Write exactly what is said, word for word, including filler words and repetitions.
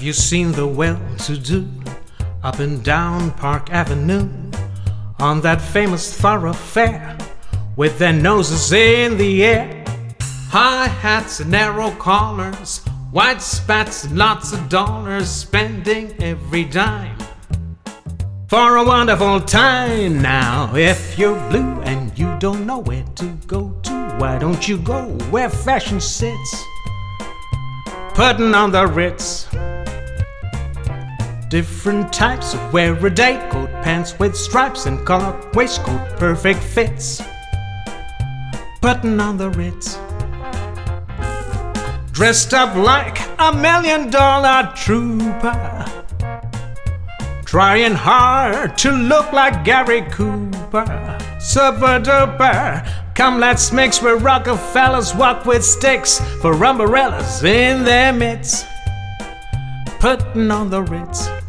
you seen the well-to-do up and down Park Avenue on that famous thoroughfare with their noses in the air? High hats and narrow collars, white spats and lots of dollars, spending every dime for a wonderful time. Now, if you're blue and you don't know where to go to, why don't you go where fashion sits, putting on the Ritz? Different types of wear a day coat, pants with stripes and collar waistcoat, perfect fits, putting on the Ritz. Dressed up like a million dollar trooper, trying hard to look like Gary Cooper. Super duper, come let's mix where Rockefellers walk with sticks for umbrellas in their midst, putting on the Ritz.